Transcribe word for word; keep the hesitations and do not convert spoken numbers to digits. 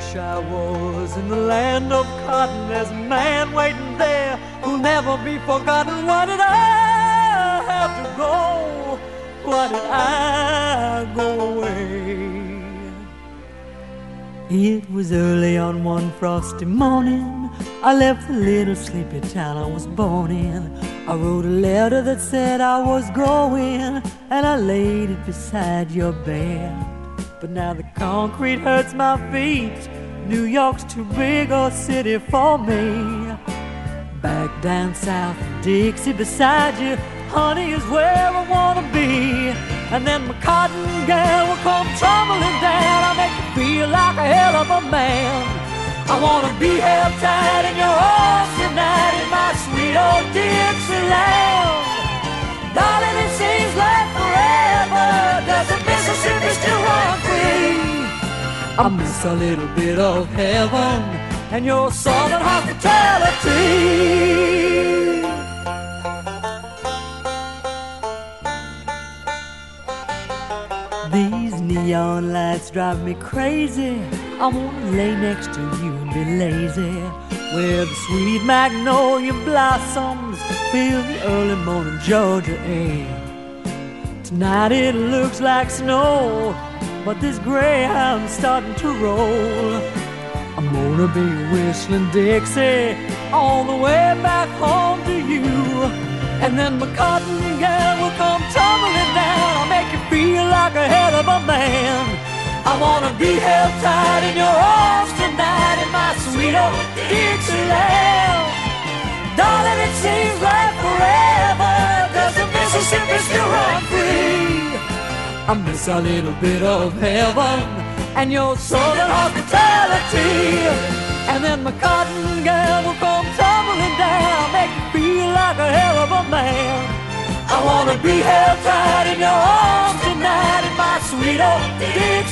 wish I was in the land of cotton. There's a man waiting there who'll never be forgotten. Why did I have to go? Why did I go away? It was early on one frosty morning. I left the little sleepy town I was born in. I wrote a letter that said I was going, and I laid it beside your bed. But now the concrete hurts my feet. New York's too big a city for me. Back down south in Dixie beside you, honey, is where I wanna be. And then my cotton gal will come tumbling down. I'll make you feel like a hell of a man. I wanna be held tight in your arms tonight in my sweet old Dixieland. Darling, it seems like forever. Does the Mississippi still run free? I miss a little bit of heaven and your southern hospitality. These neon lights drive me crazy. I wanna lay next to you and be lazy, where the sweet magnolia blossoms fill the early morning Georgia air. Tonight it looks like snow, but this Greyhound's starting to roll. I'm gonna be whistling Dixie all the way back home to you. And then my cotton gal will come tumbling down. I'll make you feel like a hell of a man. I wanna be held tight in your arms tonight in my sweet old Dixieland. Darling, it seems like forever. Does the Mississippi still run free? I miss a little bit of heaven and your southern hospitality. And then my cotton gal will come tumbling down, make you feel like a hell of a man. I wanna be held tight in your arms tonight in my sweet old Dixieland.